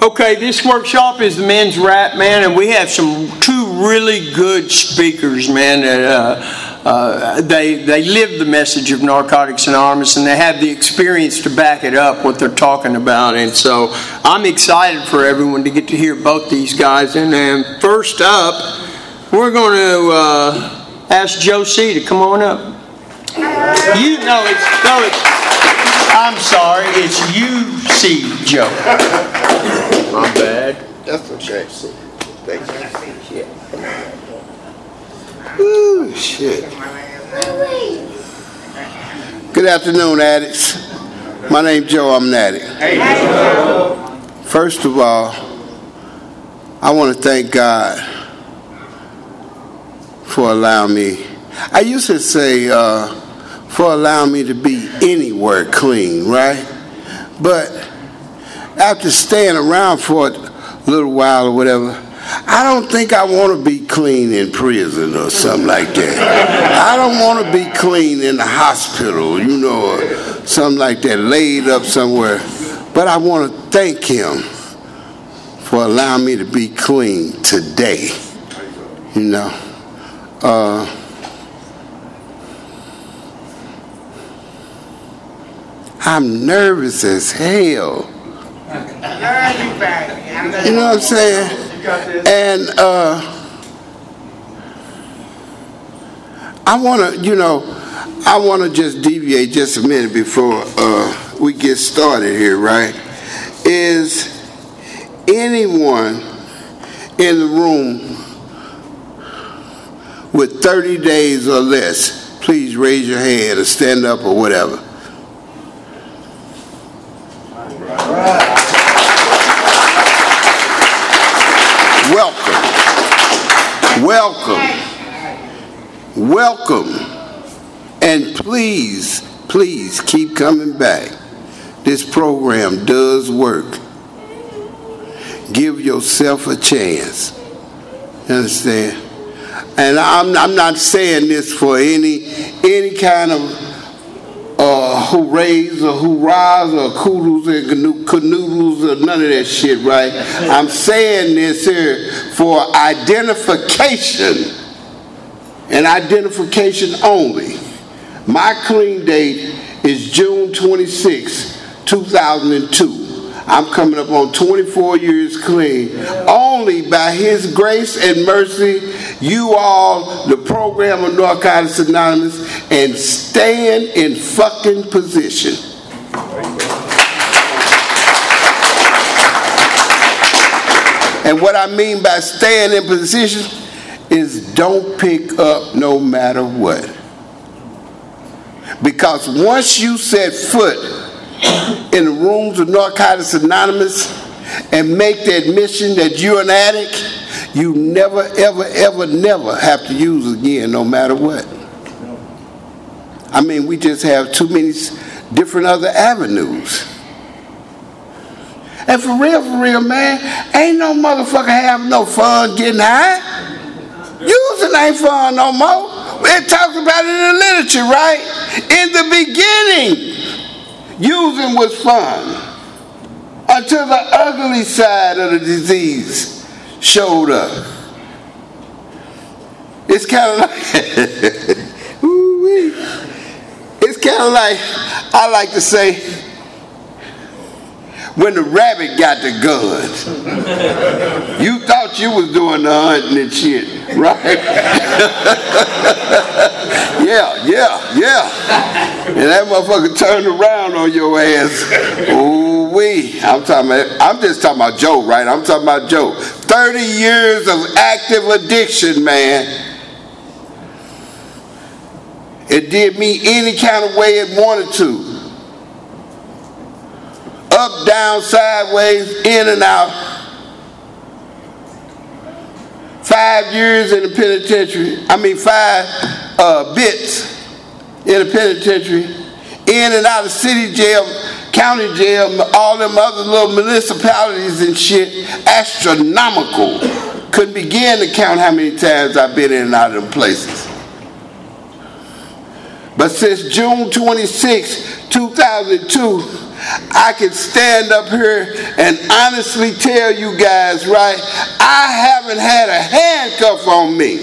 Okay, this workshop is the men's rap, man, and we have two really good speakers, man. That they live the message of Narcotics Anonymous, and they have the experience to back it up, what they're talking about. And so I'm excited for everyone to get to hear both these guys. And first up, we're going to ask Joe C. to come on up. I'm sorry, it's UC Joe. My bad. That's okay. Thank you. Ooh, shit. Good afternoon, addicts. My name's Joe. I'm an addict. First of all, I want to thank God for allowing me. I used to say for allowing me to be anywhere clean, right? But after staying around for a little while or whatever, I don't think I want to be clean in prison or something like that. I don't want to be clean in the hospital, or something like that, laid up somewhere. But I want to thank him for allowing me to be clean today, I'm nervous as hell. You know what I'm saying? And I want to just deviate just a minute before we get started here, right? Is anyone in the room with 30 days or less, please raise your hand or stand up or whatever. Welcome, and please keep coming back. This program does work. Give yourself a chance. You understand? And I'm not saying this for any kind of hoorays or hoorahs or kudos and canoodles or none of that shit, right? I'm saying this here for identification and identification only. My clean date is June 26, 2002. I'm coming up on 24 years clean. Only by his grace and mercy, you all, the program of Narcotics Anonymous, and staying in fucking position. And what I mean by staying in position is don't pick up no matter what. Because once you set foot in the rooms of Narcotics Anonymous and make the admission that you're an addict, you never, ever, ever, never have to use again, no matter what. I mean, we just have too many different other avenues. And for real, man, ain't no motherfucker having no fun getting high. Using ain't fun no more. It talks about it in the literature, right? In the beginning, using was fun until the ugly side of the disease showed up. It's kind of like, it's kind of like, I like to say, when the rabbit got the gun. You thought you was doing the hunting and shit, right? Yeah. And that motherfucker turned around on your ass. Ooh-wee. I'm just talking about Joe, right? I'm talking about Joe. 30 years of active addiction, man. It did me any kind of way it wanted to. Up, down, sideways, in and out. 5 years in the penitentiary. 5 bits in the penitentiary. In and out of city jail, county jail, all them other little municipalities and shit. Astronomical. Couldn't begin to count how many times I've been in and out of them places. But since June 26, 2002, I can stand up here and honestly tell you guys, right, I haven't had a handcuff on me.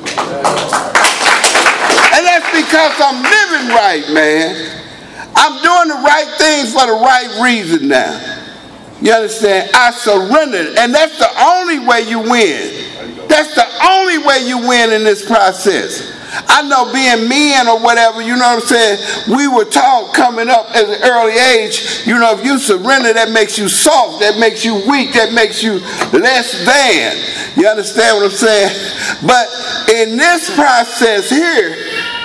And that's because I'm living right, man. I'm doing the right thing for the right reason now. You understand? I surrendered, and that's the only way you win. That's the only way you win in this process. I know being men or whatever, you know what I'm saying, we were taught coming up at an early age, you know, if you surrender, that makes you soft, that makes you weak, that makes you less than. You understand what I'm saying? But in this process here,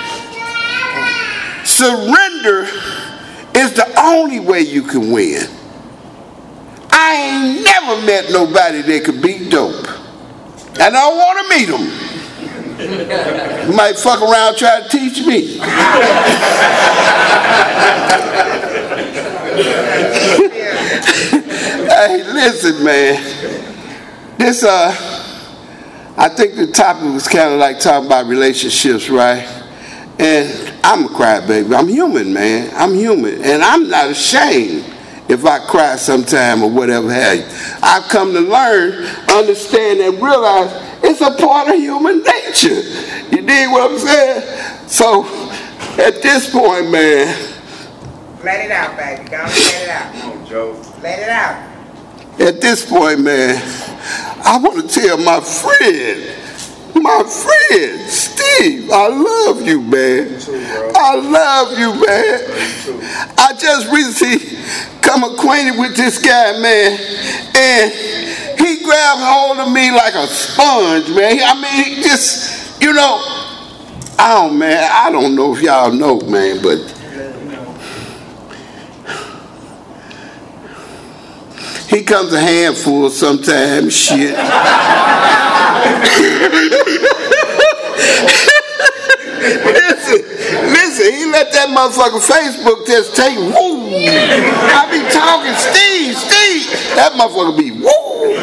surrender is the only way you can win. I ain't never met nobody that could beat dope. And I don't want to meet them. You might fuck around try to teach me. Hey, listen, man. This, I think the topic was kind of like talking about relationships, right? And I'm a crybaby. I'm human, man. I'm human. And I'm not ashamed if I cry sometime or whatever have you. I've come to learn, understand, and realize it's a part of human nature. You dig what I'm saying? So, at this point, man. Let it out, baby. Go and let it out. Come on, Joe. Let it out. At this point, man, I want to tell my friend, Steve, I love you, man. I love you, man. I just recently come acquainted with this guy, man, and he grabbed hold of me like a sponge, man. I mean, he just, you know, I don't know if y'all know, man, but he comes a handful sometimes, shit. Listen, he let that motherfucker Facebook just take, woo. I be talking, Steve, that motherfucker be, woo,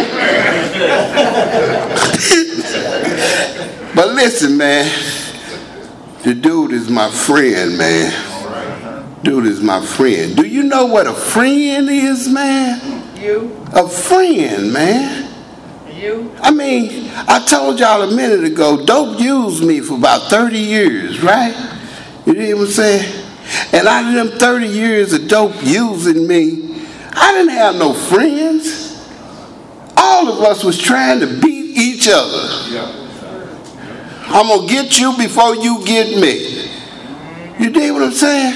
gone. But listen, man, the dude is my friend, man. Dude is my friend. Do you know what a friend is, man? You? A friend, man. You? I mean, I told y'all a minute ago, dope used me for about 30 years, right? You know what I'm saying? And out of them 30 years of dope using me, I didn't have no friends. All of us was trying to beat each other. I'm going to get you before you get me. You dig what I'm saying?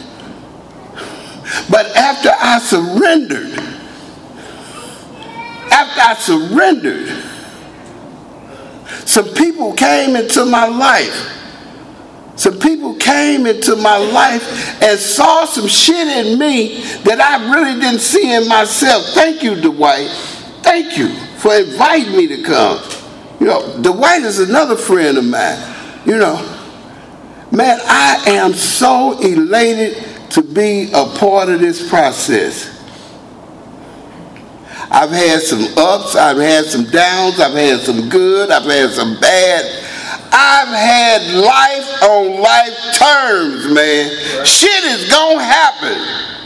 But after I surrendered, some people came into my life. Some people came into my life and saw some shit in me that I really didn't see in myself. Thank you, Dwight. Thank you for inviting me to come. You know, Dwight is another friend of mine. You know, man, I am so elated to be a part of this process. I've had some ups, I've had some downs, I've had some good, I've had some bad. I've had life on life terms, man. Shit is gonna happen.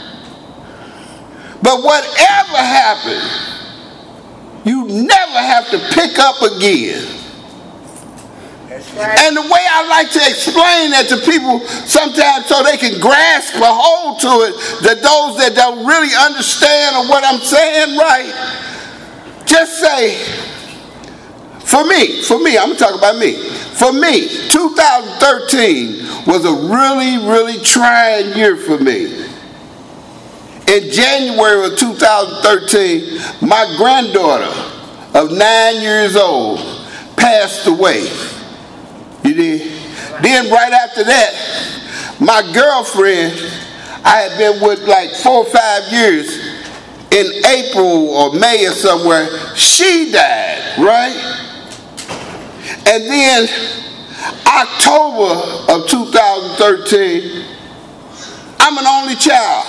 But whatever happens, you never have to pick up again. Right. And the way I like to explain that to people sometimes so they can grasp a hold to it, that those that don't really understand what I'm saying, right, just say, for me, I'm going to talk about me. For me, 2013 was a really, really trying year for me. In January of 2013, my granddaughter of 9 years old passed away. You did? Then right after that, my girlfriend I had been with like 4 or 5 years, in April or May or somewhere, she died, right? And then October of 2013, I'm an only child.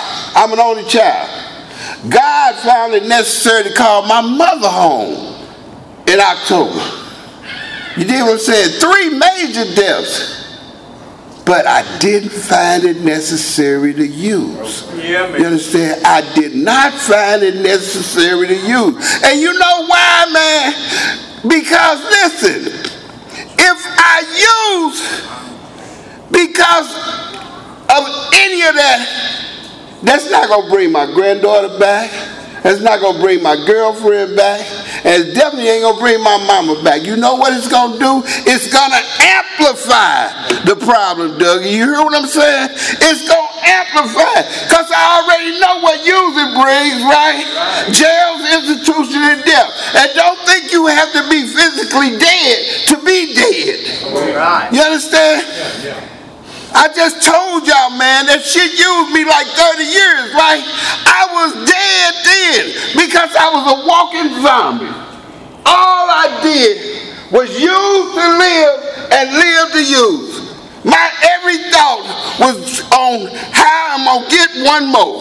God found it necessary to call my mother home in October. You dig what I'm saying? 3 major deaths but I didn't find it necessary to use. Yeah, man. You understand? I did not find it necessary to use. And you know why, man? Because listen, if I use because of any of that, that's not going to bring my granddaughter back. That's not going to bring my girlfriend back. And it definitely ain't going to bring my mama back. You know what it's going to do? It's going to amplify the problem, Dougie. You hear what I'm saying? It's going to amplify. Because I already know what using brings, right? Jails, institution, and death. And don't think you have to be physically dead to be dead. You understand? I just told y'all, man, that shit used me like 30 years, right? I was dead then because I was a walking zombie. All I did was use to live and live to use. My every thought was on how I'm going to get one more.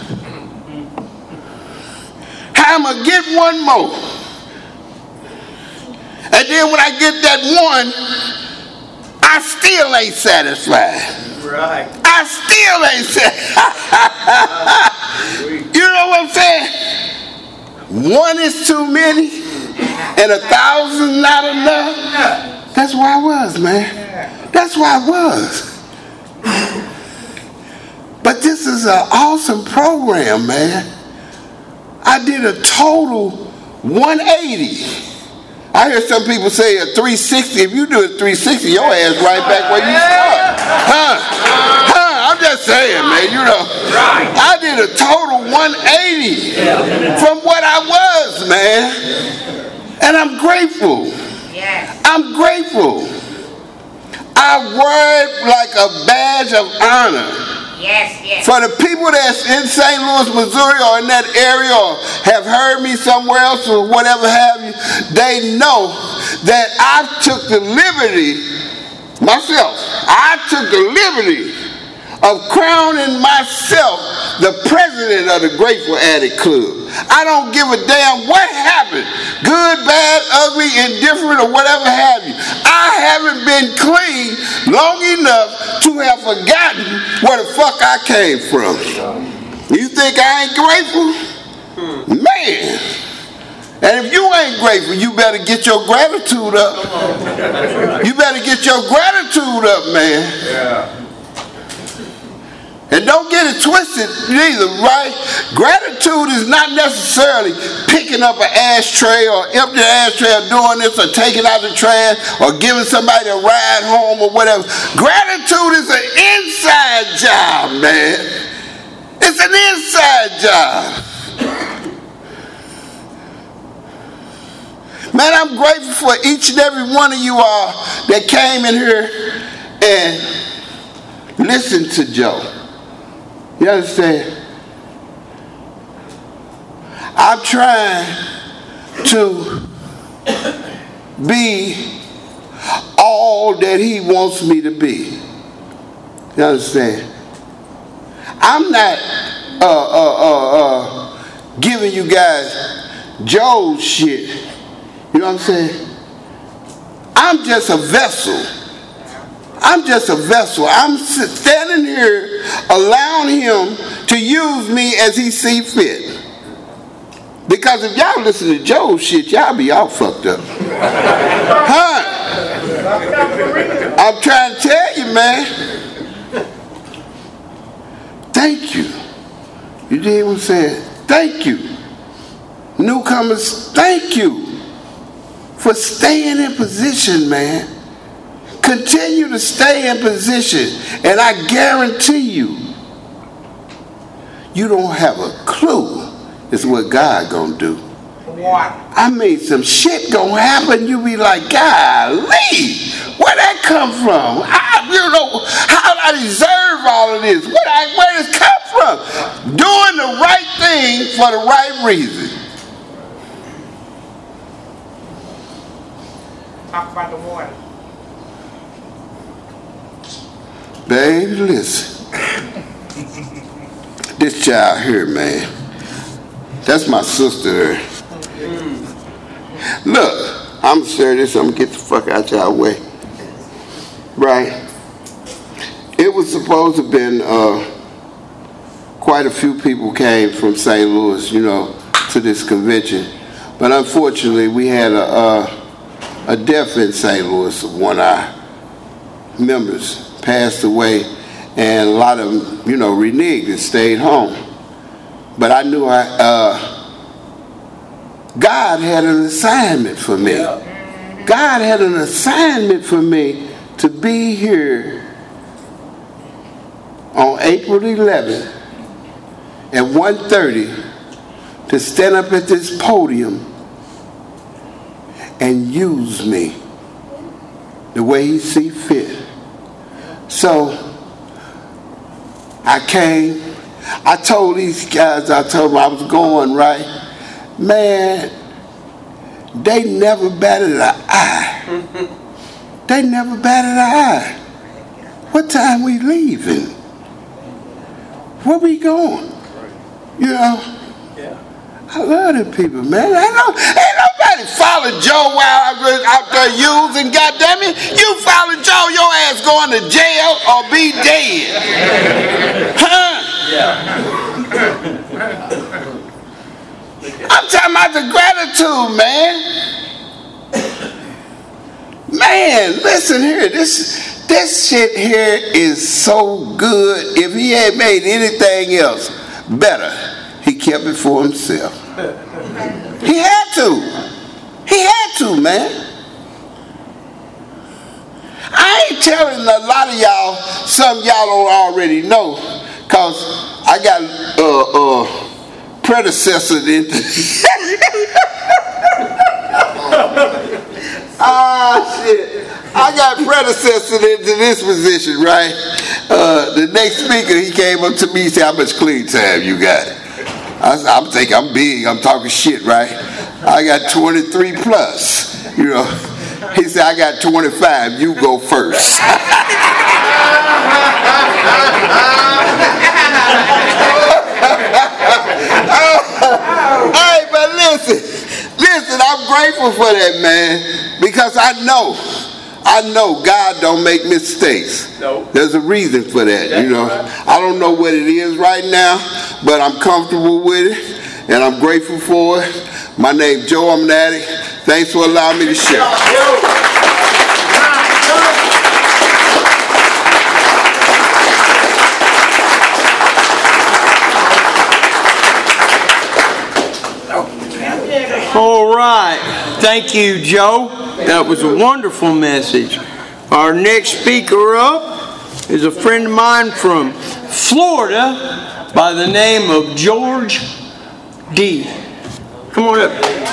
How I'm going to get one more. And then when I get that one, I still ain't satisfied. Right. I still ain't satisfied. You know what I'm saying? One is too many, and 1,000 not enough. That's where I was, man. That's where I was. But this is an awesome program, man. I did a total 180. I hear some people say a 360. If you do a 360, your ass right back where you start. I'm just saying, man, you know. I did a total 180 from what I was, man. And I'm grateful. I'm grateful. I wear it like a badge of honor. For the people that's in St. Louis, Missouri, or in that area, or have heard me somewhere else, or whatever have you, they know that I took the liberty, myself, I took the liberty of crowning myself the president of the Grateful Addict Club. I don't give a damn what happened, good, bad, ugly, indifferent, or whatever have you. I haven't been clean long enough to have forgotten where the fuck I came from. You think I ain't grateful? Man. And if you ain't grateful, you better get your gratitude up. You better get your gratitude up, man. And don't get it twisted neither, right? Gratitude is not necessarily picking up an ashtray or empty ashtray or doing this or taking out the trash or giving somebody a ride home or whatever. Gratitude is an inside job, man. It's an inside job. Man, I'm grateful for each and every one of you all that came in here and listened to Joe. You understand? I'm trying to be all that he wants me to be. You understand? I'm not giving you guys Joe's shit. You know what I'm saying? I'm just a vessel. I'm just a vessel. I'm standing here allowing him to use me as he see fit. Because if y'all listen to Joe's shit, y'all be all fucked up. Huh? I'm trying to tell you, man. Thank you. You did what I'm saying? Thank you. Newcomers, thank you for staying in position, man. Continue to stay in position, and I guarantee you, you don't have a clue is what God gonna do. What? I mean, some shit gonna happen. You be like, golly, where that come from? You know, how I deserve all of this? Where does it come from? Doing the right thing for the right reason. Talk about the water. Baby, listen. This child here, man. That's my sister. Look, I'm serious. I'm gonna get the fuck out y'all way. Right? it was supposed to have been quite a few people came from St. Louis, to this convention. But unfortunately, we had a death in St. Louis. One of our members passed away, and a lot of them, reneged and stayed home. But I knew God had an assignment for me. God had an assignment for me to be here on April 11th at 1:30 to stand up at this podium and use me the way he see fit. So I came, I told these guys, I told them I was going, right? Man, they never batted an eye. They never batted an eye. What time we leaving? Where we going? I love them people, man. Ain't nobody follow Joe while I was out there using, goddammit. You follow Joe, your ass going to jail or be dead. Huh? I'm talking about the gratitude, man. Man, listen here. This shit here is so good. If he had made anything else better, he kept it for himself. He had to. He had to, man. I ain't telling a lot of y'all, some of y'all don't already know, because I got predecessors into shit. I got predecessors into this position, right? The next speaker, he came up to me, he said, how much clean time you got? I'm thinking I'm big, I'm talking shit, right? I got 23 plus, He said, I got 25, you go first. Hey, but listen, I'm grateful for that, man, because I know God don't make mistakes. No. There's a reason for that, I don't know what it is right now, but I'm comfortable with it, and I'm grateful for it. My name's Joe, I'm an addict. Thanks for allowing me to share. All right. Thank you, Joe. That was a wonderful message. Our next speaker up is a friend of mine from Florida by the name of George D. Come on up.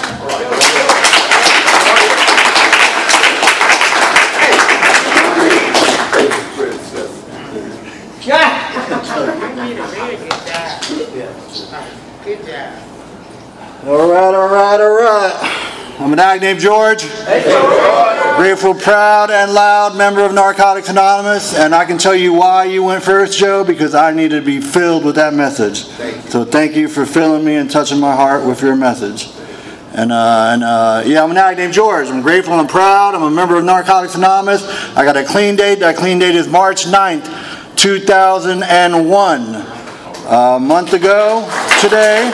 Good job. All right. I'm an addict named George. Grateful, proud, and loud member of Narcotics Anonymous. And I can tell you why you went first, Joe, because I needed to be filled with that message. So thank you for filling me and touching my heart with your message. I'm an addict named George. I'm grateful and proud. I'm a member of Narcotics Anonymous. I got a clean date. That clean date is March 9th, 2001. A month ago today,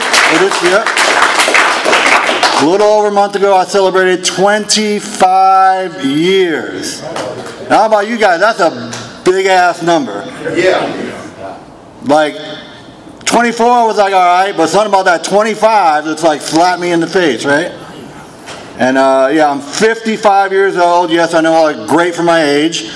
a little over a month ago, I celebrated 25 years. Now, how about you guys? That's a big-ass number. Yeah. Like, 24 was like, all right, but something about that 25, it's like slapped me in the face, right? And, I'm 55 years old. Yes, I know I look great for my age.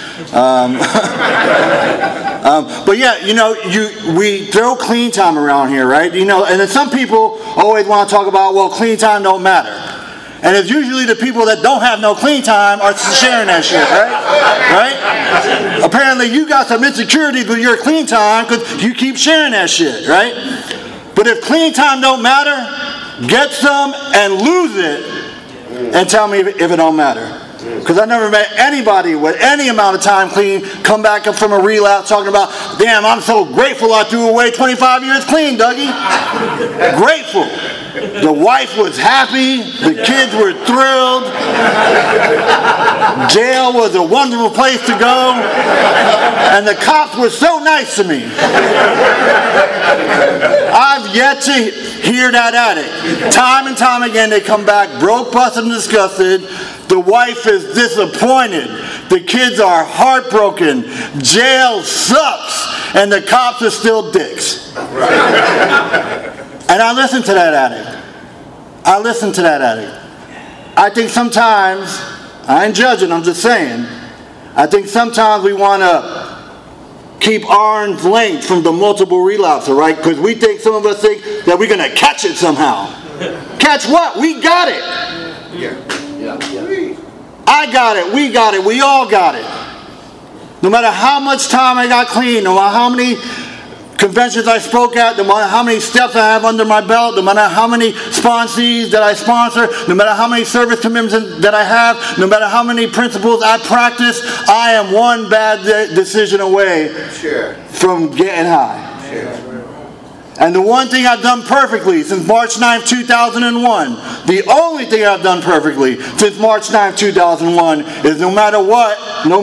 But yeah, we throw clean time around here, right? And then some people always want to talk about, well, clean time don't matter. And it's usually the people that don't have no clean time are sharing that shit, right? Apparently you got some insecurities with your clean time because you keep sharing that shit, right? But if clean time don't matter, get some and lose it and tell me if it don't matter. Because I never met anybody with any amount of time clean come back up from a relapse talking about, damn, I'm so grateful I threw away 25 years clean, Dougie. Grateful. The wife was happy. The kids were thrilled. Jail was a wonderful place to go. And the cops were so nice to me. I've yet to hear that addict. Time and time again, they come back broke, busted, and disgusted. The wife is disappointed. The kids are heartbroken. Jail sucks. And the cops are still dicks. And I listen to that addict. I think sometimes, I ain't judging, I'm just saying, I think sometimes we want to keep arm's length from the multiple relapser, right? Because some of us think that we're going to catch it somehow. Catch what? We got it. I got it. We got it. We all got it. No matter how much time I got clean, no matter how many conventions I spoke at, no matter how many steps I have under my belt, no matter how many sponsees that I sponsor, no matter how many service commitments that I have, no matter how many principles I practice, I am one bad decision away from getting high. And the one thing I've done perfectly since March 9, 2001, the only thing I've done perfectly since March 9, 2001 is no matter what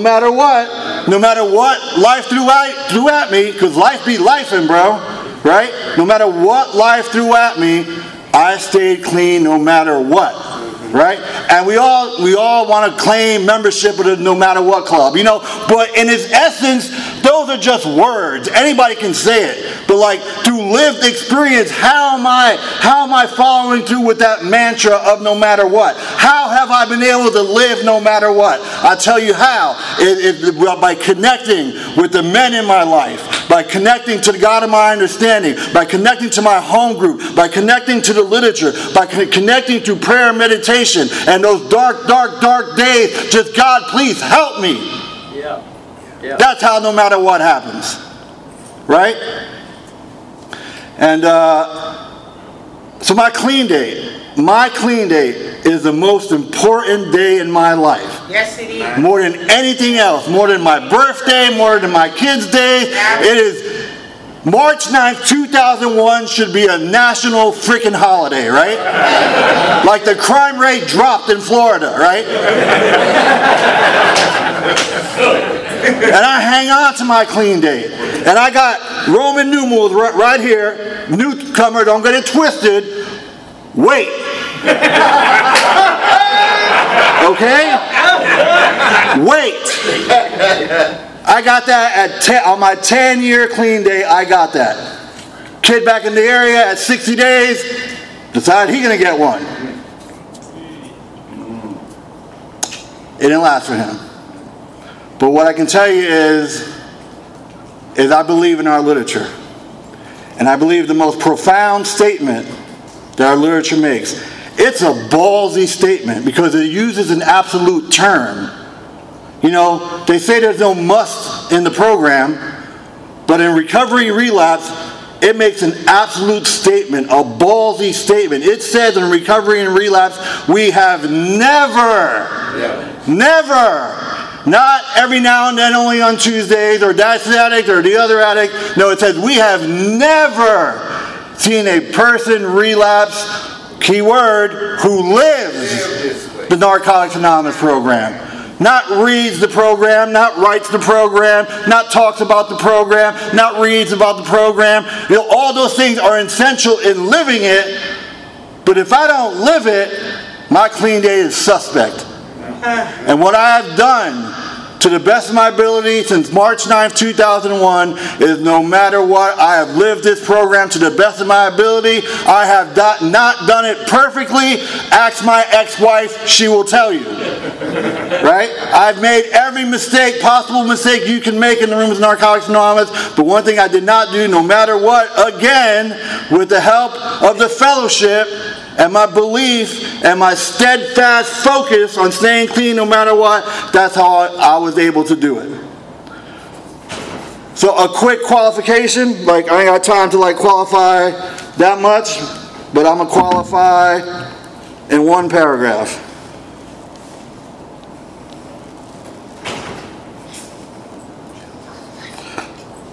life threw at me, because life be lifing, bro, right? No matter what life threw at me, I stayed clean no matter what, right? And we all want to claim membership of the No Matter What Club, but in its essence, those are just words. Anybody can say it. But like through lived experience, how am I following through with that mantra of no matter what? How have I been able to live no matter what? I'll tell you how. By connecting with the men in my life, by connecting to the God of my understanding, by connecting to my home group, by connecting to the literature, by connecting through prayer and meditation, and those dark days, just God, please help me. Yeah. That's how no matter what happens. Right? And so my clean day is the most important day in my life. Yes, it is. More than anything else. More than my birthday, more than my kids' day. It is March 9th, 2001 should be a national freaking holiday, right? Like the crime rate dropped in Florida, right? And I hang on to my clean day. And I got Roman numerals right here. Newcomer, don't get it twisted. Wait. Okay? Wait. I got that on my 10-year clean day. I got that. Kid back in the area at 60 days, decided he's going to get one. It didn't last for him. But what I can tell you is I believe in our literature. And I believe the most profound statement that our literature makes. It's a ballsy statement because it uses an absolute term. They say there's no must in the program, but in recovery and relapse, it makes an absolute statement, a ballsy statement. It says in recovery and relapse, we have never, not every now and then only on Tuesdays, or that's the addict or the other addict. No, it says we have never seen a person relapse, keyword, who lives the Narcotics Anonymous program. Not reads the program, not writes the program, not talks about the program, not reads about the program. All those things are essential in living it, but if I don't live it, my clean day is suspect. And what I have done to the best of my ability since March 9th, 2001 is no matter what, I have lived this program to the best of my ability. I have not done it perfectly. Ask my ex-wife, she will tell you. Right? I've made every possible mistake you can make in the rooms of Narcotics Anonymous, but one thing I did not do, no matter what, again, with the help of the fellowship, and my belief and my steadfast focus on staying clean no matter what, that's how I was able to do it. So a quick qualification, I ain't got time to qualify that much, but I'm going to qualify in one paragraph.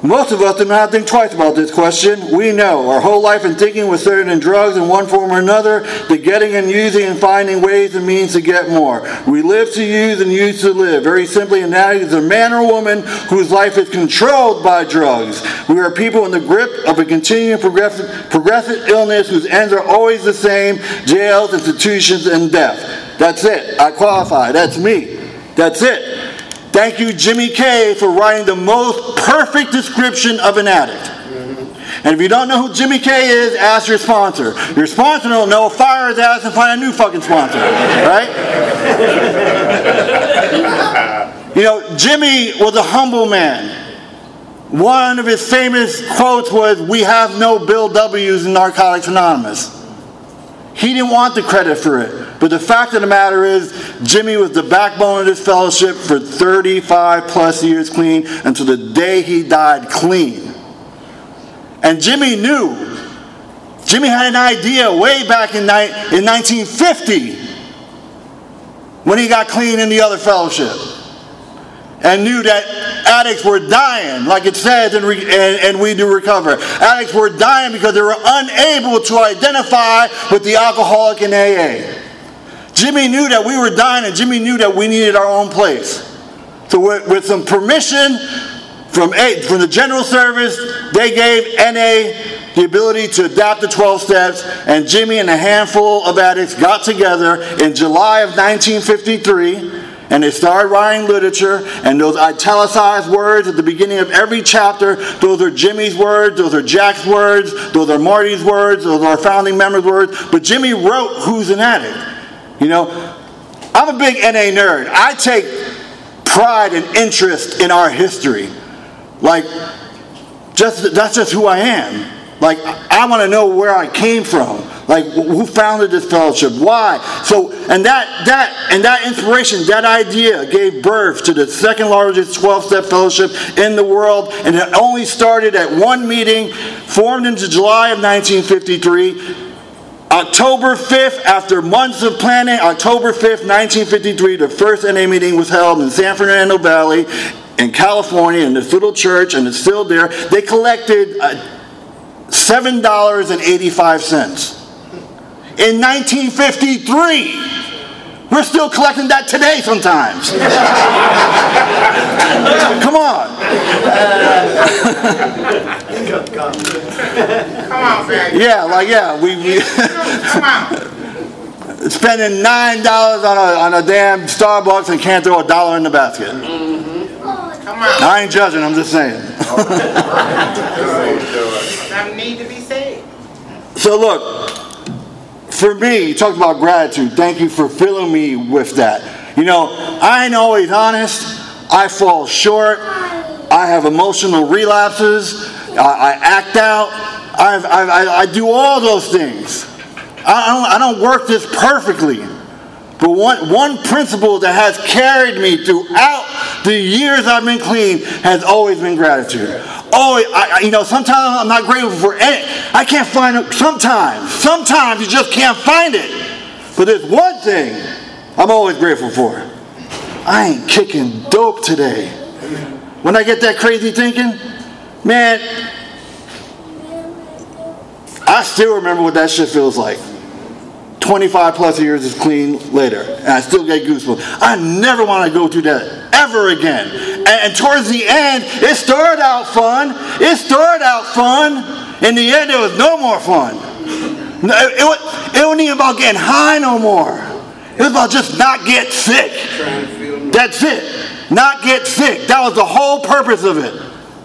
Most of us do not think twice about this question. We know our whole life and thinking was centered in drugs in one form or another, the getting and using and finding ways and means to get more. We live to use and use to live. Very simply, an addict is a man or woman whose life is controlled by drugs. We are people in the grip of a continuing progressive illness whose ends are always the same: jails, institutions, and death. That's it. I qualify. That's me. That's it. Thank you, Jimmy K, for writing the most perfect description of an addict. And if you don't know who Jimmy K is, ask your sponsor. Your sponsor don't know, fire his ass and find a new fucking sponsor. Right? You know, Jimmy was a humble man. One of his famous quotes was, "We have no Bill W's in Narcotics Anonymous." He didn't want the credit for it. But the fact of the matter is, Jimmy was the backbone of this fellowship for 35 plus years clean, until the day he died clean. And Jimmy knew. Jimmy had an idea way back in 1950 when he got clean in the other fellowship. And knew that addicts were dying, like it says, and we do recover. Addicts were dying because they were unable to identify with the alcoholic in AA. Jimmy knew that we were dying, and Jimmy knew that we needed our own place. So with some permission from the General Service, they gave NA the ability to adapt the 12 steps, and Jimmy and a handful of addicts got together in July of 1953, and they started writing literature, and those italicized words at the beginning of every chapter, those are Jimmy's words, those are Jack's words, those are Marty's words, those are our founding members' words, but Jimmy wrote Who's an Addict? You know, I'm a big NA nerd. I take pride and interest in our history. Like, that's just who I am. Like, I want to know where I came from. Like, who founded this fellowship? Why? So, and that inspiration, that idea gave birth to the second largest 12-step fellowship in the world. And it only started at one meeting, formed in July of 1953. October 5th, after months of planning, October 5th, 1953, the first NA meeting was held in San Fernando Valley in California, in this little church, and it's still there. They collected $7.85. In 1953, we're still collecting that today sometimes. Come on. Come on, man. Yeah, we Come on. spending $9 on a damn Starbucks and can't throw $1 in the basket. Come on. I ain't judging, I'm just saying. Some need to be saved. So look, for me, you talked about gratitude. Thank you for filling me with that. You know, I ain't always honest. I fall short. I have emotional relapses. I act out. I do all those things. I don't work this perfectly. But one principle that has carried me throughout the years I've been clean has always been gratitude. Sometimes I'm not grateful for anything. I can't find it. Sometimes you just can't find it. But there's one thing I'm always grateful for. I ain't kicking dope today. When I get that crazy thinking, man, I still remember what that shit feels like. 25 plus years is clean later, and I still get goosebumps. I never want to go through that ever again. And towards the end, it started out fun. In the end, it was no more fun. It wasn't even about getting high no more. It was about just not get sick. That's it. Not get sick. That was the whole purpose of it.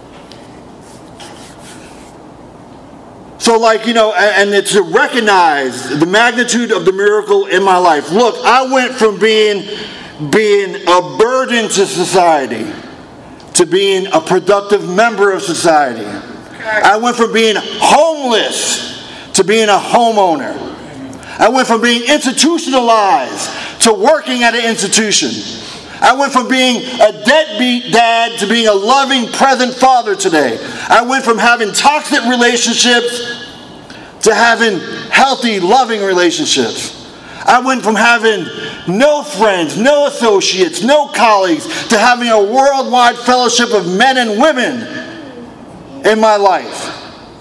So and to recognize the magnitude of the miracle in my life. Look, I went from being a burden to society to being a productive member of society. I went from being homeless to being a homeowner. I went from being institutionalized to working at an institution. I went from being a deadbeat dad to being a loving, present father today. I went from having toxic relationships to having healthy, loving relationships. I went from having no friends, no associates, no colleagues, to having a worldwide fellowship of men and women in my life.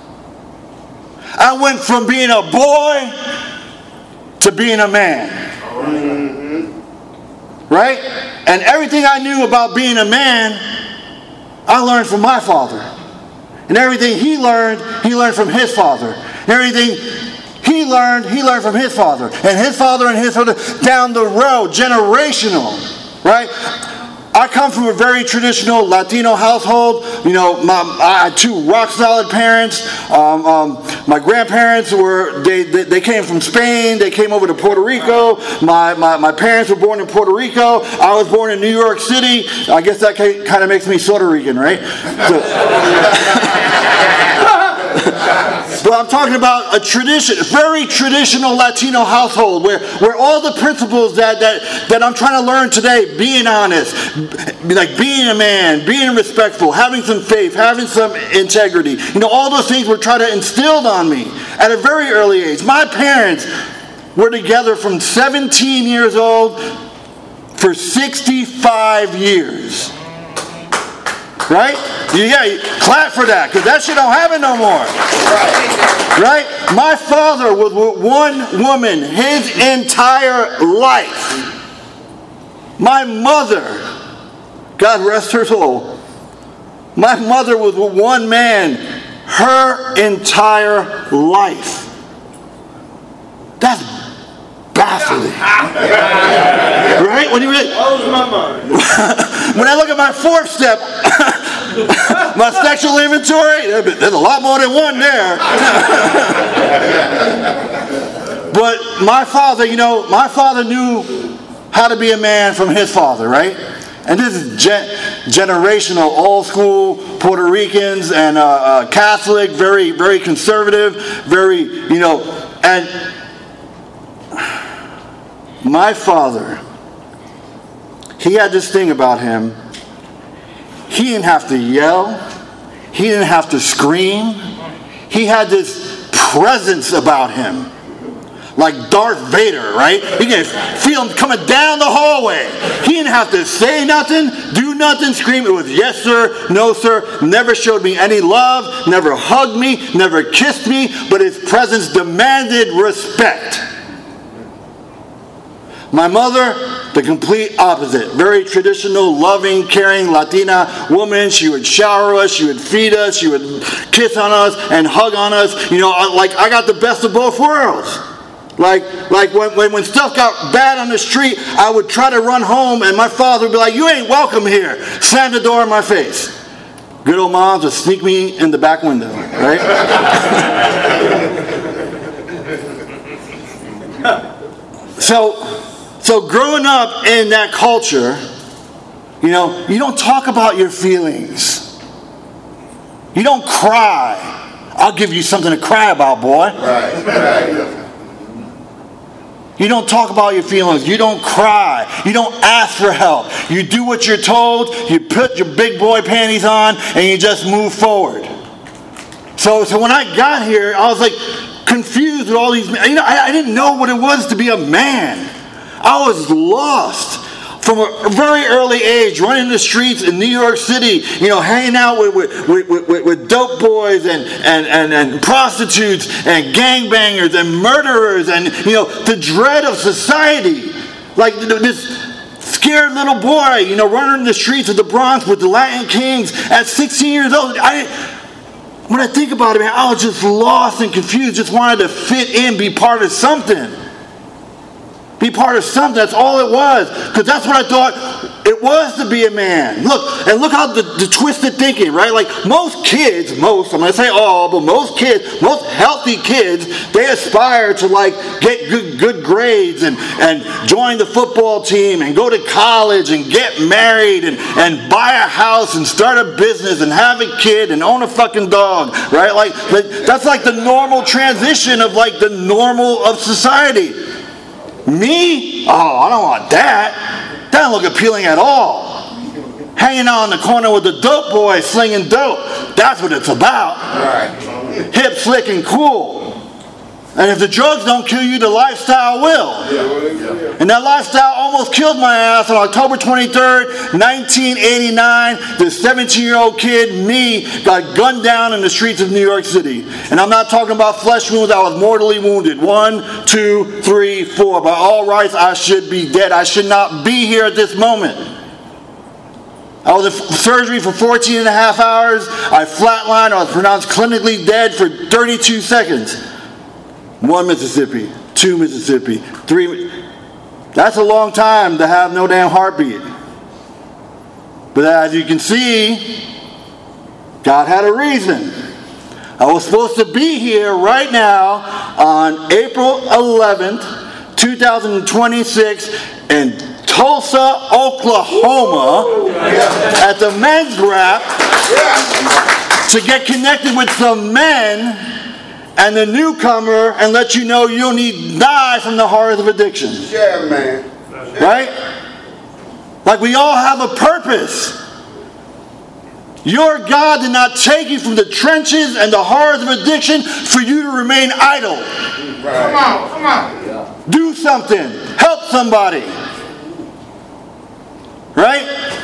I went from being a boy to being a man. Right? And everything I knew about being a man, I learned from my father. And everything he learned from his father. And everything he learned from his father. And his father down the road, generational. Right? I come from a very traditional Latino household. You know, I had two rock solid parents. My grandparents they came from Spain. They came over to Puerto Rico. My parents were born in Puerto Rico. I was born in New York City. I guess that kind of makes me Puerto Rican, right? But I'm talking about a very traditional Latino household where all the principles that I'm trying to learn today, being honest, like being a man, being respectful, having some faith, having some integrity, you know, all those things were trying to instill on me at a very early age. My parents were together from 17 years old for 65 years. Right? Yeah, clap for that, because that shit don't happen no more. Right? My father was with one woman his entire life. My mother, God rest her soul, my mother was with one man her entire life. That's baffling. Right? When I look at my fourth step, my sexual inventory, there's a lot more than one there. But my father, you know, my father knew how to be a man from his father, right? And this is generational, old school Puerto Ricans and Catholic, very, very conservative, very, you know, and my father, he had this thing about him. He didn't have to yell. He didn't have to scream. He had this presence about him. Like Darth Vader, right? You can feel him coming down the hallway. He didn't have to say nothing, do nothing, scream. It was yes sir, no sir. Never showed me any love, never hugged me, never kissed me, but his presence demanded respect. My mother, the complete opposite. Very traditional, loving, caring Latina woman. She would shower us, she would feed us, she would kiss on us and hug on us. You know, like I got the best of both worlds. Like when stuff got bad on the street, I would try to run home and my father would be like, "You ain't welcome here." Slam the door in my face. Good old moms would sneak me in the back window, right? So growing up in that culture, you know, you don't talk about your feelings. You don't cry. I'll give you something to cry about, boy. Right. You don't talk about your feelings. You don't cry. You don't ask for help. You do what you're told. You put your big boy panties on and you just move forward. So when I got here, I was like confused with all these, you know, I didn't know what it was to be a man. I was lost from a very early age, running the streets in New York City, you know, hanging out with dope boys and prostitutes and gangbangers and murderers and, you know, the dread of society. Like this scared little boy, you know, running the streets of the Bronx with the Latin Kings at 16 years old. When I think about it, man, I was just lost and confused, just wanted to fit in, be part of something. Be part of something. That's all it was. Because that's what I thought it was to be a man. Look how the twisted thinking, right? Like most kids, I'm going to say all, but most kids, most healthy kids, they aspire to like get good grades and join the football team and go to college and get married and buy a house and start a business and have a kid and own a fucking dog, right? Like that's like the normal transition of like the normal of society. Me? Oh, I don't want that. That don't look appealing at all. Hanging out in the corner with the dope boy slinging dope. That's what it's about. Right. Hip, slick, and cool. And if the drugs don't kill you, the lifestyle will. And that lifestyle almost killed my ass on October 23rd, 1989. This 17-year-old kid, me, got gunned down in the streets of New York City. And I'm not talking about flesh wounds. I was mortally wounded. 1, 2, 3, 4. By all rights, I should be dead. I should not be here at this moment. I was in surgery for 14 and a half hours. I flatlined. I was pronounced clinically dead for 32 seconds. 1 Mississippi, 2 Mississippi, 3. That's a long time to have no damn heartbeat. But as you can see, God had a reason. I was supposed to be here right now on April 11th, 2026 in Tulsa, Oklahoma, at the men's rap to get connected with some men and the newcomer and let you know you'll need to die from the horrors of addiction. Yeah, man. Right? Like we all have a purpose. Your God did not take you from the trenches and the horrors of addiction for you to remain idle. Right. Come on. Do something. Help somebody. Right?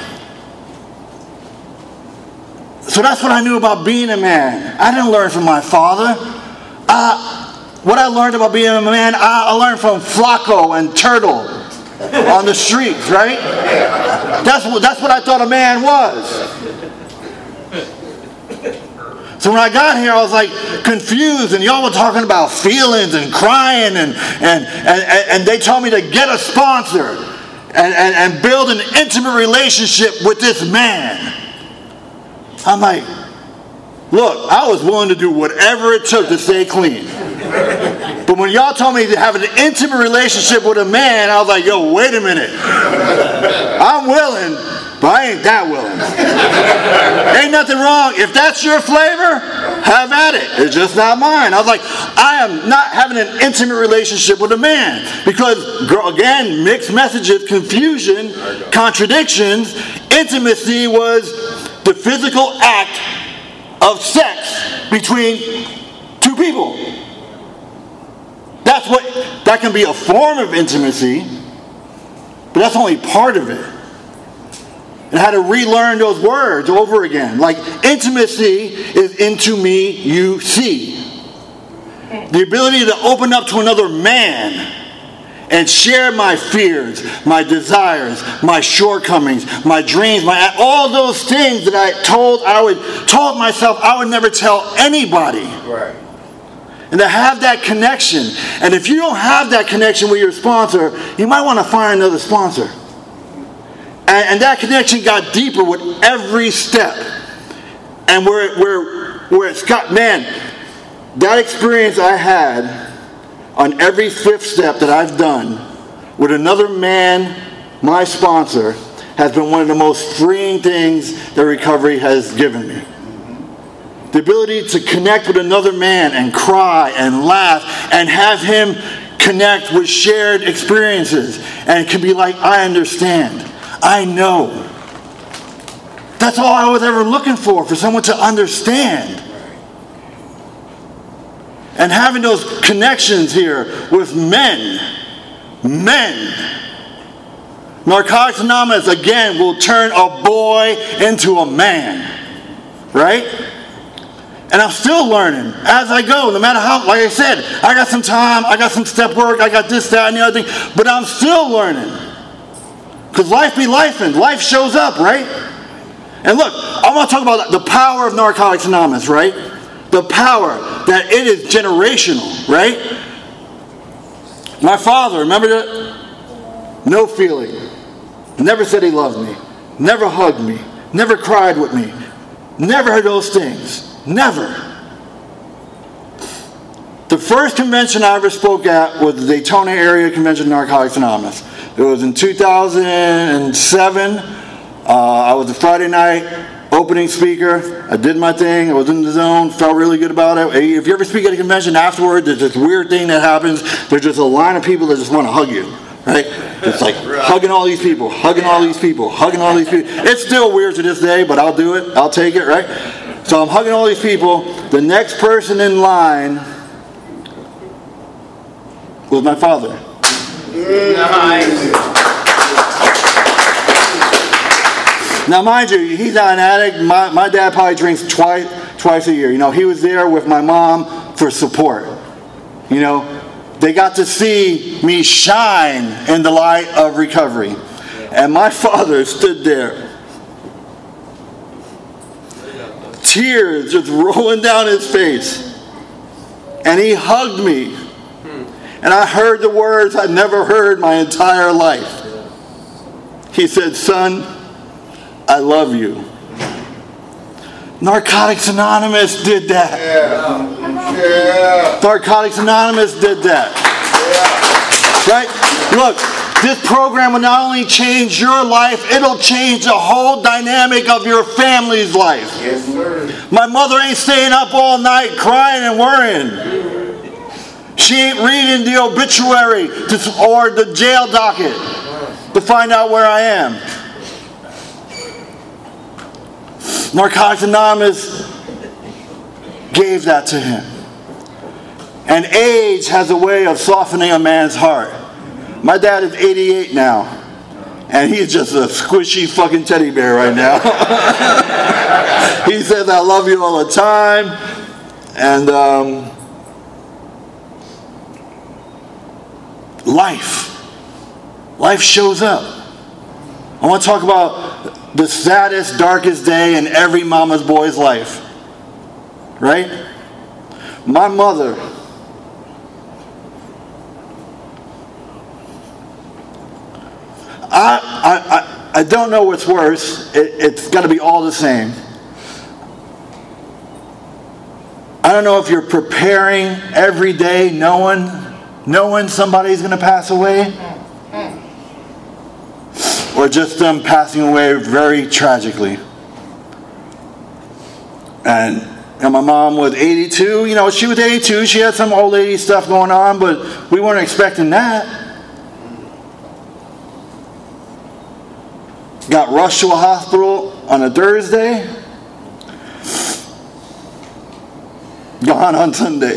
So that's what I knew about being a man. I didn't learn from my father. What I learned about being a man, I learned from Flacco and Turtle on the streets, right? That's what I thought a man was. So when I got here, I was like confused, and y'all were talking about feelings and crying, and they told me to get a sponsor and build an intimate relationship with this man. I'm like, look, I was willing to do whatever it took to stay clean. But when y'all told me to have an intimate relationship with a man, I was like, yo, wait a minute. I'm willing, but I ain't that willing. Ain't nothing wrong. If that's your flavor, have at it. It's just not mine. I was like, I am not having an intimate relationship with a man. Because, again, mixed messages, confusion, contradictions. Intimacy was the physical act of sex between two people. That can be a form of intimacy, but that's only part of it. And I had to relearn those words over again. Like, intimacy is into me, you see. The ability to open up to another man and share my fears, my desires, my shortcomings, my dreams, all those things that I told myself I would never tell anybody. Right. And to have that connection. And if you don't have that connection with your sponsor, you might want to find another sponsor. And that connection got deeper with every step. And where it's got, man, that experience I had on every fifth step that I've done with another man, my sponsor, has been one of the most freeing things that recovery has given me. The ability to connect with another man and cry and laugh and have him connect with shared experiences and can be like, I understand. I know. That's all I was ever looking for someone to understand. And having those connections here with men. Narcotics Anonymous, again, will turn a boy into a man. Right? And I'm still learning as I go, no matter how, like I said, I got some time, I got some step work, I got this, that, and the other thing, but I'm still learning. Because life be life, and life shows up, right? And look, I want to talk about the power of Narcotics Anonymous, right? The power that it is generational, right? My father, remember that? No feeling. Never said he loved me. Never hugged me. Never cried with me. Never heard those things. Never. The first convention I ever spoke at was the Daytona Area Convention of Narcotics Anonymous. It was in 2007. I was a Friday night opening speaker. I did my thing. I was in the zone. Felt really good about it. If you ever speak at a convention afterward, there's this weird thing that happens. There's just a line of people that just want to hug you. Right? It's like hugging all these people, hugging all these people, hugging all these people. It's still weird to this day, but I'll do it. I'll take it, right? So I'm hugging all these people. The next person in line was my father. Now, mind you, he's not an addict. My dad probably drinks twice a year. You know, he was there with my mom for support. You know, they got to see me shine in the light of recovery. And my father stood there, tears just rolling down his face. And he hugged me. And I heard the words I'd never heard my entire life. He said, "Son, I love you." Narcotics Anonymous did that. Narcotics Anonymous did that. Right? Look, this program will not only change your life, it'll change the whole dynamic of your family's life. Yes, sir. My mother ain't staying up all night crying and worrying. She ain't reading the obituary or the jail docket to find out where I am. Narcotics Anonymous gave that to him. And age has a way of softening a man's heart. My dad is 88 now. And he's just a squishy fucking teddy bear right now. He says, "I love you all the time." And life shows up. I want to talk about the saddest, darkest day in every mama's boy's life. Right? My mother, I don't know what's worse. It's got to be all the same. I don't know if you're preparing every day knowing somebody's going to pass away, or just them passing away very tragically. And my mom was 82. You know, she was 82. She had some old lady stuff going on, but we weren't expecting that. Got rushed to a hospital on a Thursday. Gone on Sunday.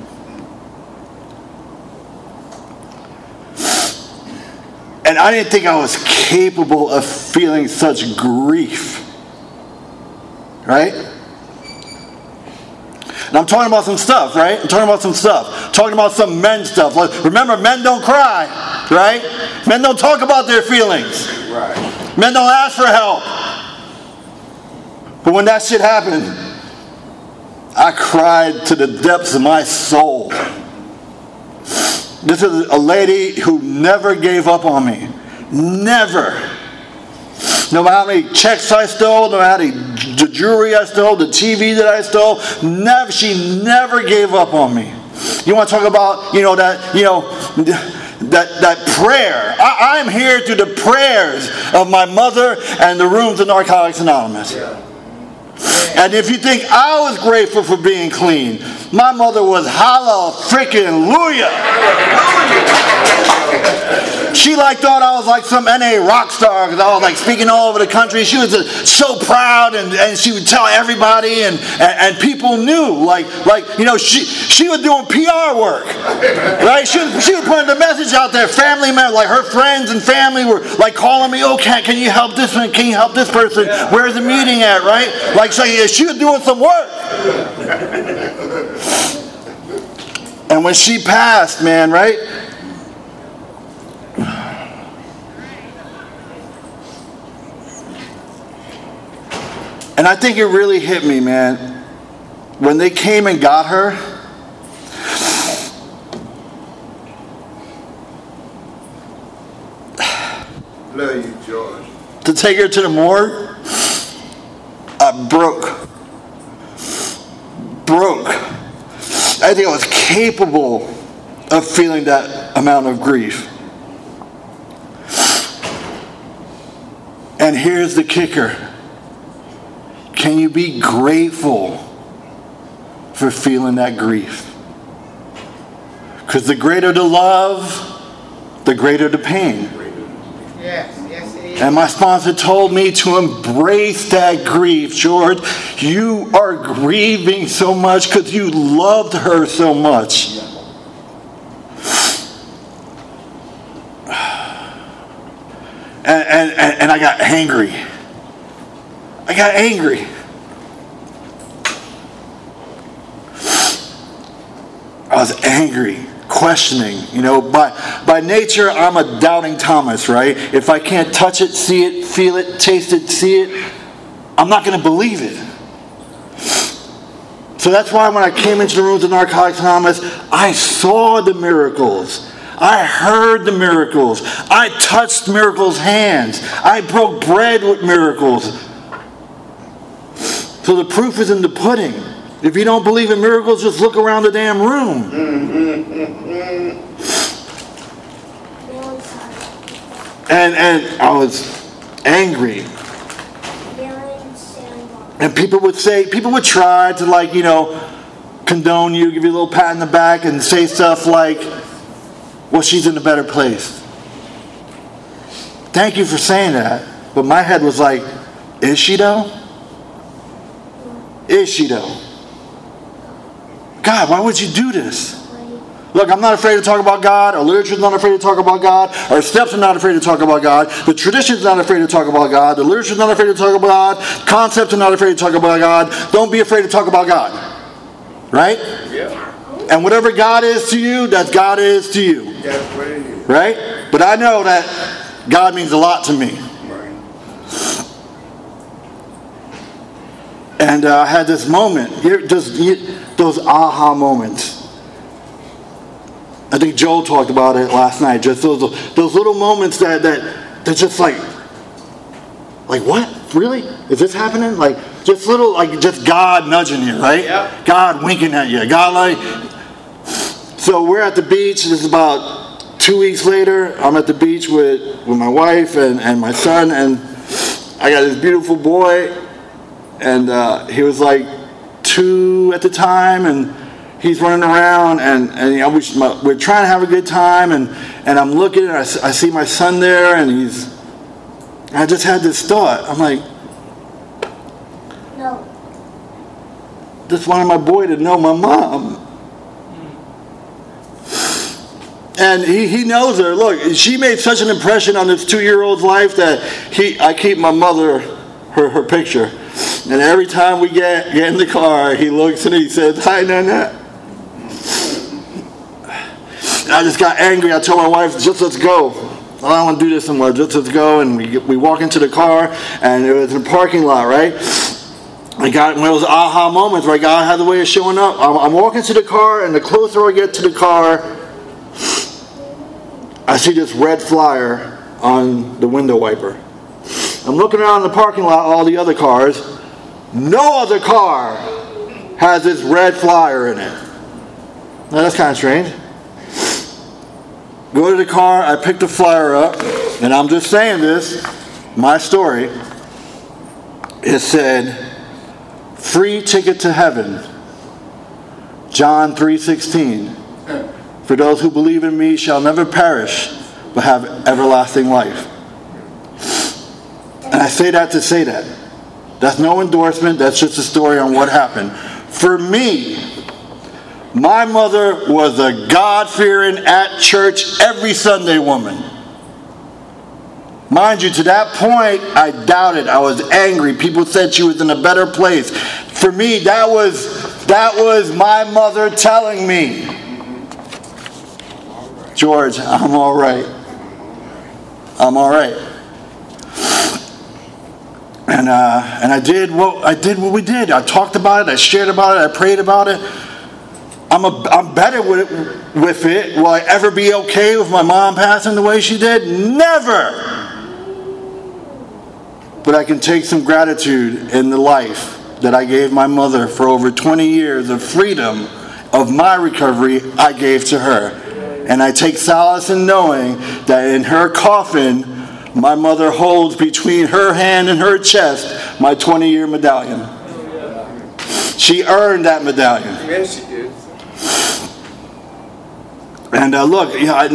And I didn't think I was capable of feeling such grief. Right? And I'm talking about some stuff, right? I'm talking about some stuff. Talking about some men stuff. Like, remember, men don't cry, right? Men don't talk about their feelings. Right. Men don't ask for help. But when that shit happened, I cried to the depths of my soul. This is a lady who never gave up on me. Never. No matter how many checks I stole, no matter how many the jewelry I stole, the TV that I stole, she never gave up on me. You want to talk about, that prayer. I'm here through the prayers of my mother and the rooms of Narcotics Anonymous. And if you think I was grateful for being clean, my mother was hallelujah. She thought I was like some NA rock star because I was speaking all over the country. She was so proud, and she would tell everybody, and people knew. She was doing PR work, right? She was putting the message out there. Family members, her friends and family were calling me. "Oh, can you help this one? Can you help this person? Where's the meeting at?" Right? So she was doing some work. And when she passed, man, right? And I think it really hit me, man. When they came and got her, Love you, George. to take her to the morgue, I broke. I think I was capable of feeling that amount of grief. And here's the kicker. Can you be grateful for feeling that grief? Because the greater the love, the greater the pain. Yes, yes it is. And my sponsor told me to embrace that grief. George, you are grieving so much because you loved her so much. And I got angry. I got angry. I was angry, questioning. You know, by nature, I'm a doubting Thomas, right? If I can't touch it, see it, feel it, taste it, see it, I'm not going to believe it. So that's why when I came into the rooms of Narcotics Anonymous, I saw the miracles. I heard the miracles. I touched miracles' hands. I broke bread with miracles. So the proof is in the pudding. If you don't believe in miracles, just look around the damn room. And I was angry. And people would try to, like, you know, condone you, give you a little pat in the back and say stuff like, well, she's in a better place. Thank you for saying that. But my head was like, is she though? Is she though? God, why would you do this? Look, I'm not afraid to talk about God. Our literature is not afraid to talk about God. Our steps are not afraid to talk about God. The tradition is not afraid to talk about God. The literature is not afraid to talk about God. Concepts are not afraid to talk about God. Don't be afraid to talk about God. Right? Yeah. And whatever God is to you, that's God is to you. That's what it is. Right? But I know that God means a lot to me. Right. And I had this moment, those aha moments. I think Joel talked about it last night. Just those little moments that they're just like what? Really? Is this happening? Like just little, like just God nudging you, right? Yep. God winking at you. God like. So we're at the beach. This is about 2 weeks later. I'm at the beach with my wife and my son, and I got this beautiful boy, and he was like 2 at the time, and he's running around, and you know, we're trying to have a good time, and I'm looking, and I see my son there, and I just had this thought. I'm like, no. Just wanted my boy to know my mom. And he knows her. Look, she made such an impression on this 2-year-old's life that I keep my mother her picture. And every time we get in the car, he looks and he says, "Hi, Nana." And I just got angry. I told my wife, just let's go. I don't want to do this anymore. Just let's go. And we walk into the car, and it was in a parking lot, right? I got one of those aha moments where God had the way of showing up. I'm walking to the car, and the closer I get to the car, I see this red flyer on the window wiper. I'm looking around the parking lot, all the other cars. No other car has this red flyer in it. Now that's kind of strange. Go to the car, I pick the flyer up, and I'm just saying this, my story. It said, "Free ticket to heaven, John 3:16. For those who believe in me shall never perish, but have everlasting life." And I say that to say that. That's no endorsement, that's just a story on what happened. For me, my mother was a God-fearing, at church every Sunday woman. Mind you, to that point, I doubted. I was angry. People said she was in a better place. For me, that was my mother telling me, "George, I'm all right. I'm all right." And I did what we did. I talked about it. I shared about it. I prayed about it. I'm better with it. Will I ever be okay with my mom passing the way she did? Never. But I can take some gratitude in the life that I gave my mother for over 20 years of freedom of my recovery I gave to her. And I take solace in knowing that in her coffin, my mother holds between her hand and her chest my 20-year medallion. She earned that medallion. Yes, she did. And look,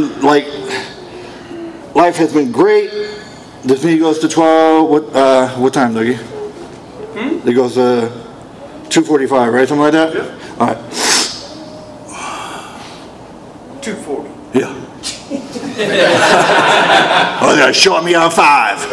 life has been great. This meeting goes to 12. What time, Dougie? It goes to 2:45, right? Something like that? Yeah. All right. 240. Yeah. Oh, they're short me on 5.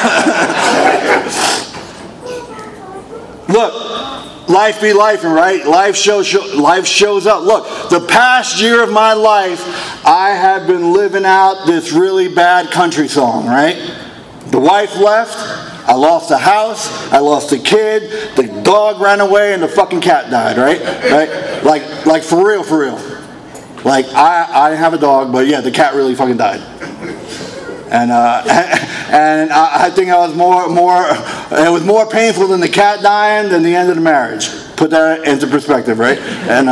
Look, life be lifing, right? Life shows up. Look, the past year of my life, I have been living out this really bad country song, right? The wife left, I lost the house, I lost the kid, the dog ran away, and the fucking cat died, right? Like for real. Like, I didn't have a dog, but yeah, the cat really fucking died. And I think I was it was more painful than the cat dying than the end of the marriage. Put that into perspective, right? And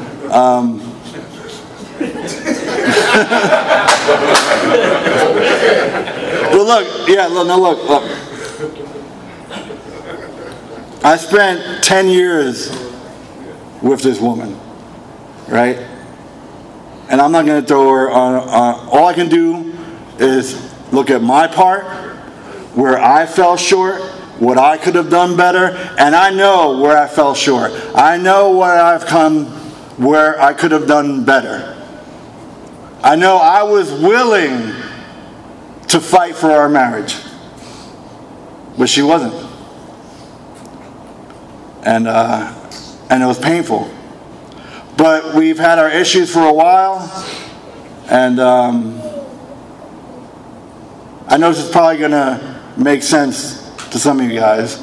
but look. I spent 10 years with this woman, right? And I'm not going to throw her on. All I can do is look at my part, where I fell short, what I could have done better, and I know where I fell short. I know where I could have done better. I know I was willing to fight for our marriage, but she wasn't. And it was painful. But we've had our issues for a while, and I know this is probably going to make sense to some of you guys.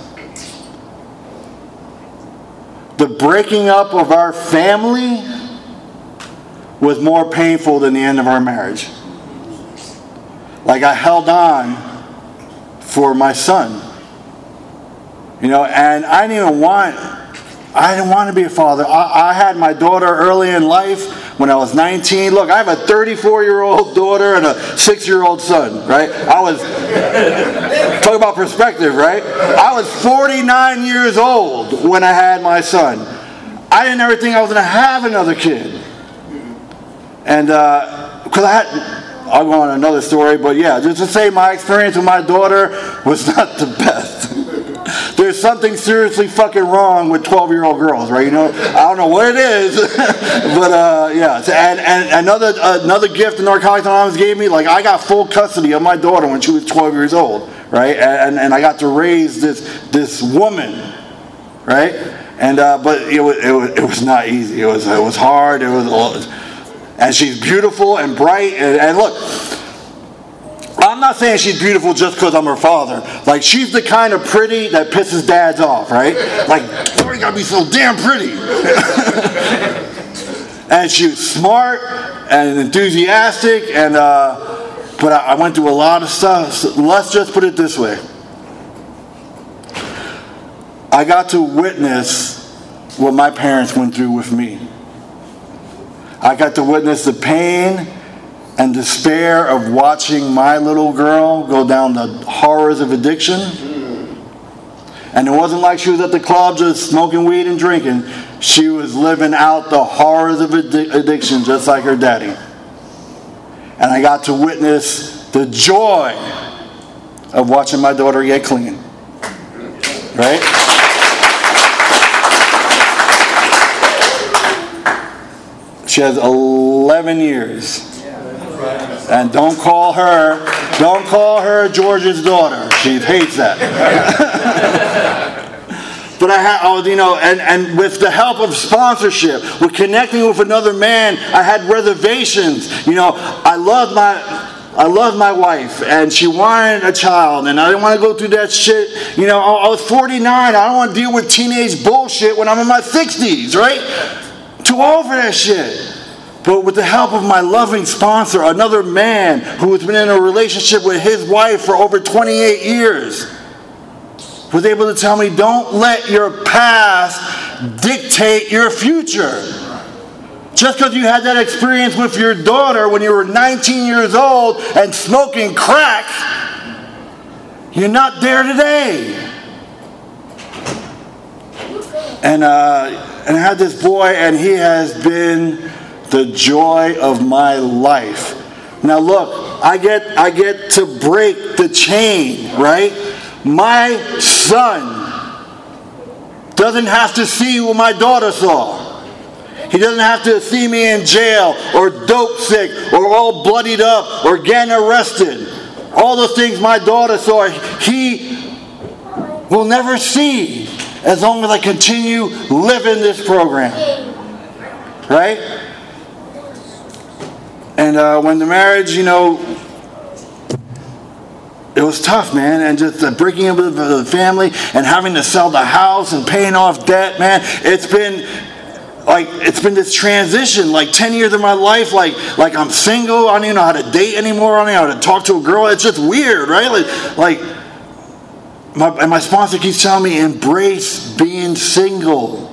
The breaking up of our family was more painful than the end of our marriage. Like, I held on for my son. And I didn't want to be a father. I had my daughter early in life when I was 19. Look, I have a 34-year-old daughter and a 6-year-old son, right? Talk about perspective, right? I was 49 years old when I had my son. I didn't ever think I was going to have another kid. And because I'll go on another story, but yeah, just to say my experience with my daughter was not the best. There's something seriously fucking wrong with 12-year-old girls, right? I don't know what it is, but yeah. And another gift the Narcotics Anonymous gave me, like, I got full custody of my daughter when she was 12 years old, right? And I got to raise this woman, right? And but it was not easy. It was hard. And she's beautiful and bright. And look, I'm not saying she's beautiful just because I'm her father. Like, she's the kind of pretty that pisses dads off, right? Like, you gotta be so damn pretty. And she was smart and enthusiastic, and but I went through a lot of stuff. So let's just put it this way. I got to witness what my parents went through with me. I got to witness the pain and despair of watching my little girl go down the horrors of addiction. And it wasn't like she was at the club just smoking weed and drinking. She was living out the horrors of addiction just like her daddy. And I got to witness the joy of watching my daughter get clean. Right? She has 11 years. And don't call her George's daughter. She hates that. But and with the help of sponsorship, with connecting with another man, I had reservations. I loved my wife, and she wanted a child, and I didn't want to go through that shit. I was 49. I don't want to deal with teenage bullshit when I'm in my 60s, right? Too old for that shit. But with the help of my loving sponsor, another man who has been in a relationship with his wife for over 28 years, was able to tell me, don't let your past dictate your future. Just because you had that experience with your daughter when you were 19 years old and smoking crack, you're not there today. And I had this boy, and he has been the joy of my life. Now look, I get to break the chain, right? My son doesn't have to see what my daughter saw. He doesn't have to see me in jail or dope sick or all bloodied up or getting arrested, All those things my daughter saw, he will never see as long as I continue living this program. Right? And when the marriage, it was tough, man. And just the breaking up of the family and having to sell the house and paying off debt, man. It's been this transition, like 10 years of my life, like I'm single. I don't even know how to date anymore. I don't even know how to talk to a girl. It's just weird, right? My sponsor keeps telling me, embrace being single.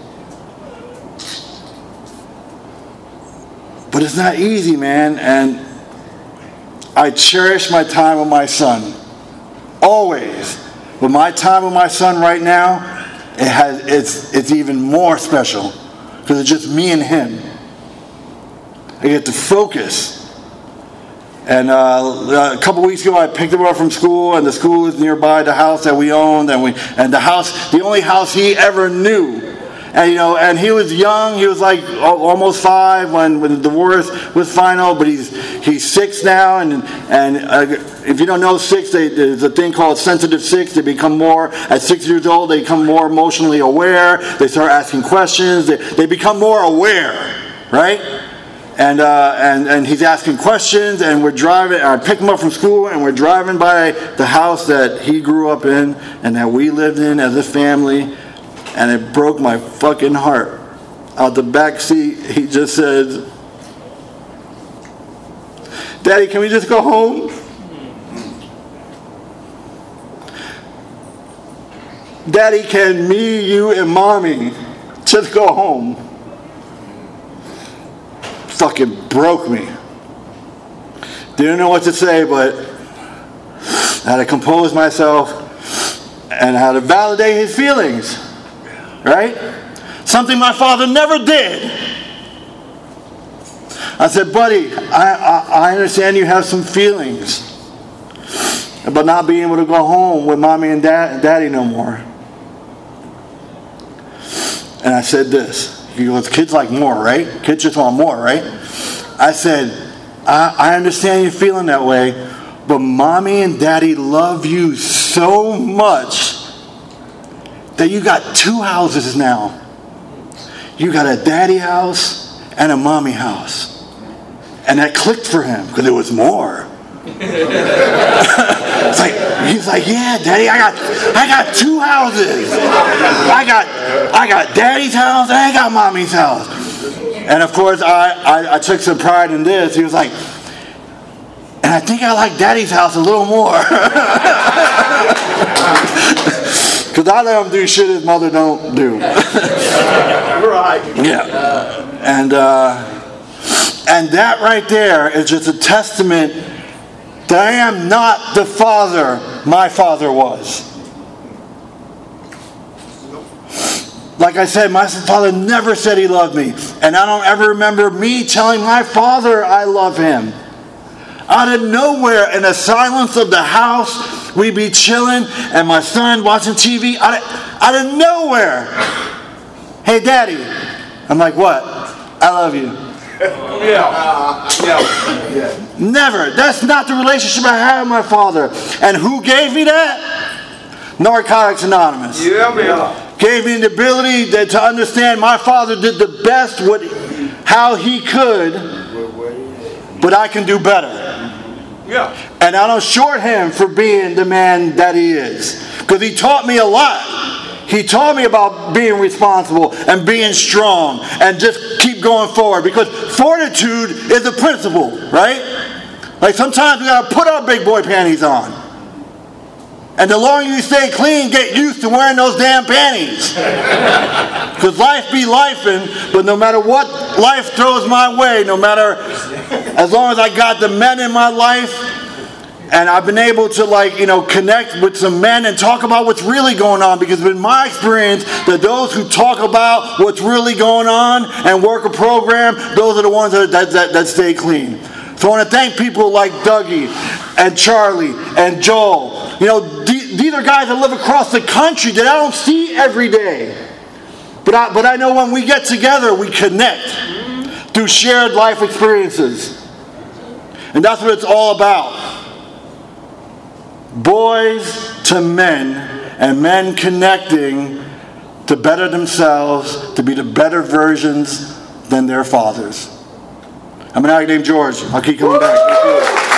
But it's not easy, man. And I cherish my time with my son. Always. But my time with my son right now, it's even more special. Because it's just me and him. I get to focus. And a couple weeks ago, I picked him up from school, and the school is nearby the house that we owned, and the only house he ever knew. And he was young. He was like almost 5 when the divorce was final. But he's 6 now, and if you don't know 6, there's a thing called sensitive 6. They become more at 6 years old. They become more emotionally aware. They start asking questions. They become more aware, right? And he's asking questions. And we're driving. I picked him up from school, and we're driving by the house that he grew up in and that we lived in as a family. And it broke my fucking heart. Out the back seat, he just says, "Daddy, can we just go home? Daddy, can me, you, and Mommy just go home?" Fucking broke me. Didn't know what to say, but I had to compose myself and I had to validate his feelings. Right? Something my father never did. I said, "Buddy, I understand you have some feelings about not being able to go home with Mommy and Daddy no more." And I said this. He goes, "Kids like more, right? Kids just want more, right?" I said, I understand you feeling that way, but Mommy and Daddy love you so much that you got 2 houses now. You got a daddy house and a mommy house. And that clicked for him because it was more. He's like, "Yeah, Daddy, I got 2 houses. I got Daddy's house and I got Mommy's house." And of course, I took some pride in this. He was like, "And I think I like Daddy's house a little more." Because I let him do shit his mother don't do. Right. Yeah. And that right there is just a testament that I am not the father my father was. Like I said, my father never said he loved me. And I don't ever remember me telling my father I love him. Out of nowhere, in the silence of the house, we'd be chilling, and my son watching TV. Out of nowhere, "Hey, Daddy." I'm like, "What?" "I love you." Yeah. Never. That's not the relationship I had with my father. And who gave me that? Narcotics Anonymous. Yeah, man. Gave me the ability to understand my father did the best with how he could, but I can do better. Yeah. And I don't short him for being the man that he is. Because he taught me a lot. He taught me about being responsible and being strong and just keep going forward. Because fortitude is a principle, right? Like sometimes we got to put our big boy panties on. And the longer you stay clean, get used to wearing those damn panties. Because life be lifing, but no matter what life throws my way, no matter, as long as I got the men in my life, and I've been able to connect with some men and talk about what's really going on, because in my experience, that those who talk about what's really going on and work a program, those are the ones that stay clean. So I want to thank people like Dougie and Charlie and Joel. These are guys that live across the country that I don't see every day. But I know when we get together, we connect through shared life experiences. And that's what it's all about. boys to men, and men connecting to better themselves, to be the better versions than their fathers. I'm an guy named George. I'll keep coming back.